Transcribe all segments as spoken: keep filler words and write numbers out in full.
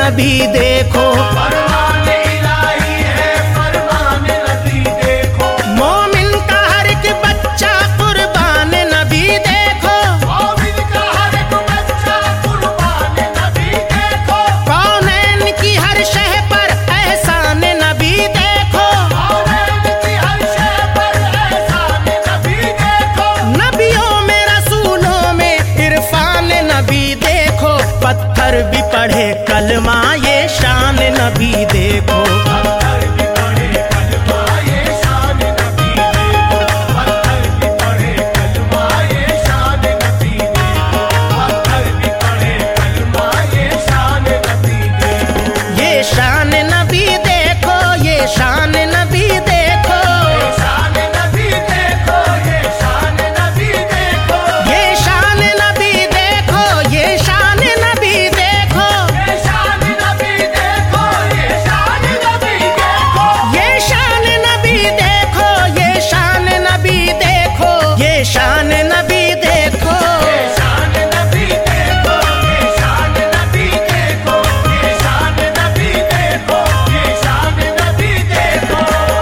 नबी देखो, फरमान इलाही है फरमान नबी देखो, मोमिन का हर एक बच्चा कुर्बान नबी देखो, मोमिन का हर एक बच्चा कुर्बान नबी देखो, कौनैन की हर शह पर एहसान नबी देखो, कौनैन की हर शय पर एहसान नबी देखो, नबियों में रसूलों में इरफान नबी देखो, पत्थर भी पढ़े कलमा ये शान नबी देखो, पत्थर भी पढ़े कलमा ये शान नबी देखो, पत्थर भी पढ़े कलमा ये शान नबी देखो, पत्थर भी पढ़े कलमा ये शान नबी देखो, ये शान नबी देखो, ये शान नबी देखो, ये शान नबी देखो, ये शान नबी देखो, ये शान नबी देखो, ये शान नबी देखो, ये शान नबी देखो, ये शान नबी देखो, ये शान नबी देखो, ये शान नबी देखो, ये शान नबी देखो, ये शान नबी देखो, ये शान नबी देखो, ये शान नबी देखो, ये शान नबी देखो।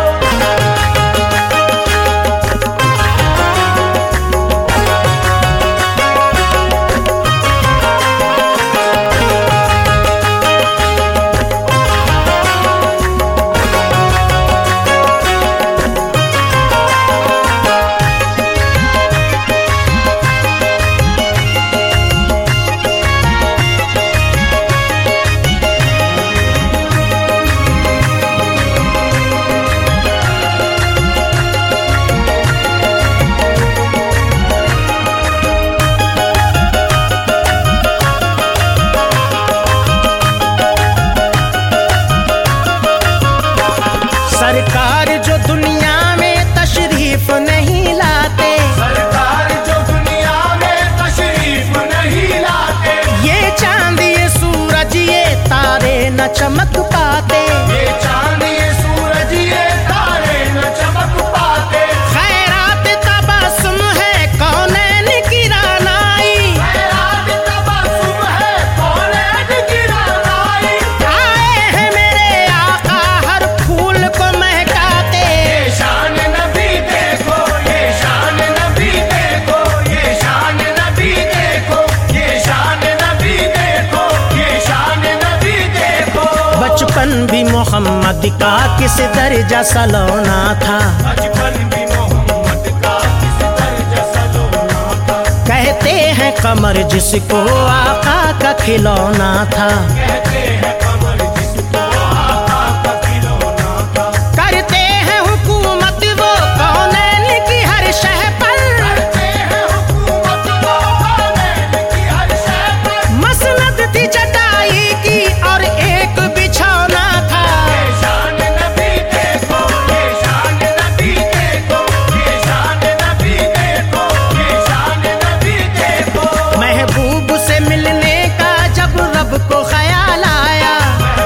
सरकार जो दुनिया में तशरीफ नहीं लाते, सरकार जो दुनिया में तशरीफ नहीं लाते, ये चांद ये सूरज ये तारे न चमक पाते, ये चांद ये सूरज ये तारे न चमक पाते, खैरात तबस्सुम है कौनैन की रानाई, खैरात तबस्सुम है कौनैन की रानाई, आए हैं मेरे आका हर फूल को महकाते, ये शान नबी देखो, ये शान नबी देखो, ये शान नबी देखो, ये शान नबी देखो, ये शान नबी देखो। बचपन भी मोहम्मद का किस दर्जा सलोना था, बचपन भी मोहम्मद का किस दर्जा सलोना था, कहते हैं कमर जिसको आका का खिलौना था, कहते हैं कमर जिसको आका का खिलौना था, करते हैं हुकूमत वो कौनैन की हर शह पर, करते हैं हुकूमत वो कौनैन की हर शय पर, मसनद थी चटाई की और एक बिछौना था, ये शान नबी देखो, ये शान नबी देखो, ये शान नबी देखो, ये शान नबी देखो, महबूब से मिलने का जब रब को ख्याल आया,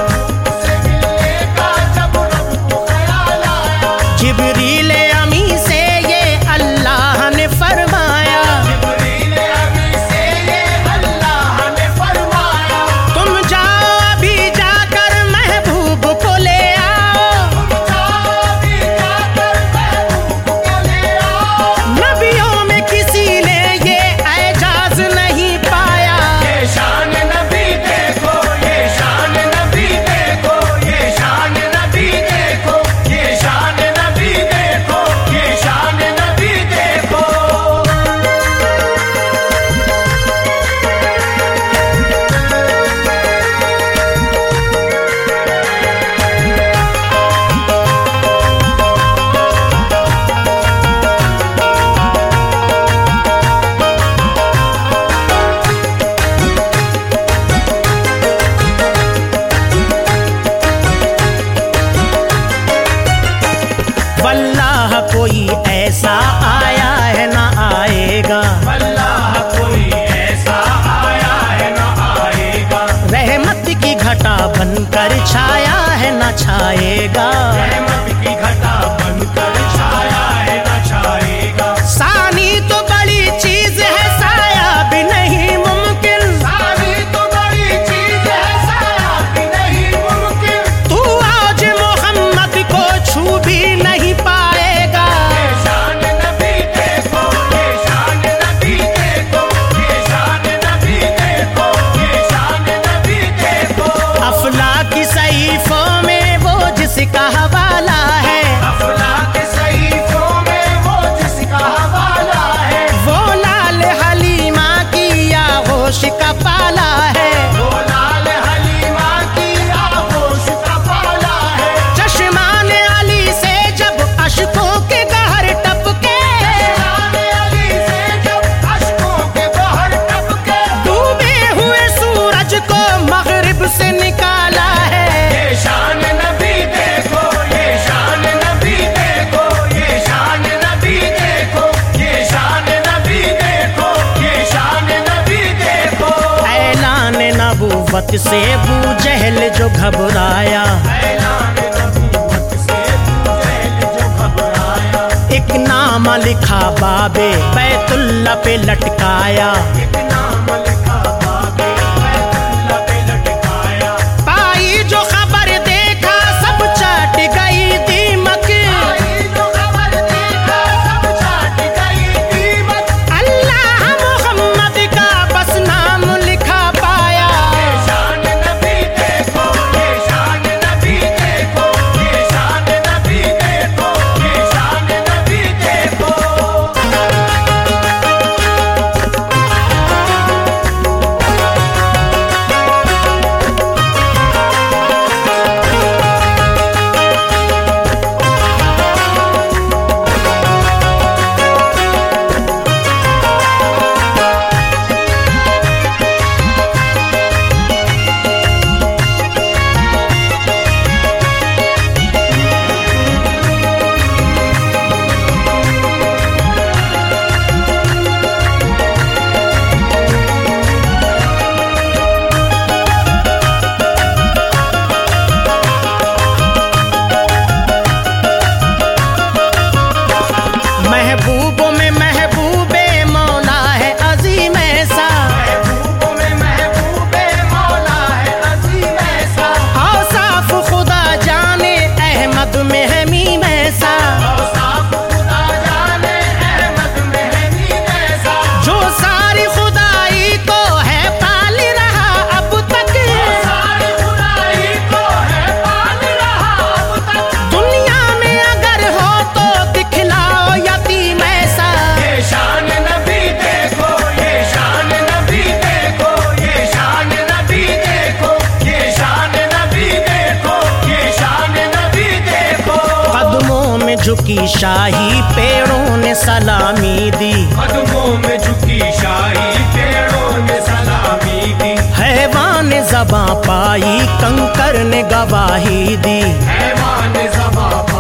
से मिलने का जब रब को ख्याल आया, जिब्रील अमी से ये अल्लाह ने फरमाया, जिब्रील अमी से ये अल्लाह ने फरमाया, तुम जाओ अभी जाकर महबूब को ले आओ, तुम जाओ भी जाकर महबूब को ले आओ, नबियों में किसी ने ये एजाज नहीं पाया, ये शान नबी देखो, ये शान नबी देखो, ये शान नबी देखो, ये शान नबी देखो, ये शान नबी देखो। वल्लाह कोई ऐसा आया है ना आएगा, अल्लाह कोई ऐसा आया है ना आएगा, रहमत की घटा बनकर छाया है ना छाएगा, रहमत की घटा बनकर छाया है ना छाएगा, सानी तो बड़ी चीज है साया भी नहीं मुमकिन, सारी तो बड़ी चीज है साया भी नबूवत से अबू जहल जो घबराया, ऐलान नबूवत से अबू जहल जो घबराया। एक नामा लिखा बाबे बैतुल्ला पे लटकाया, एक नाम लिखा बाबे बैतुल्ला पे लटकाया। पाई जो खबर देखा सब चाट गई दीमक, आई जो खबर देखा सब चाट गई दीमक। अल्लाह मोहम्मद का बस नाम लिखा पाया। ये शान नबी देखो, ये शान नबी देखो, ये शान नबी देखो, ये शान नबी देखो। महबूबों में महबूबे मौला है अजीम ऐसा, महबूबों में महबूबे मौला है अजीम ऐसा। औसाफ खुदा जाने अहमद में है मीम ऐसा, औसाफ खुदा जाने अहमद में है मीम ऐसा। जो सारी खुदाई को है पाल रहा अब तक, सारी खुदाई को है पाल रहा अब तक। दुनिया में अगर हो तो दिखलाओ यतीम ऐसा। ये शान नबी देखो, ये शान नबी देखो, ये शान नबी देखो, ये शान नबी देखो, ये शान नबी देखो। कदमों में झुकी शाही पेड़ों ने सलामी दी, कदमों में झुकी शाही पेड़ों ने सलामी दी। हैवान ज़बां पाई कंकर ने गवाही दी। हैवान ज़बां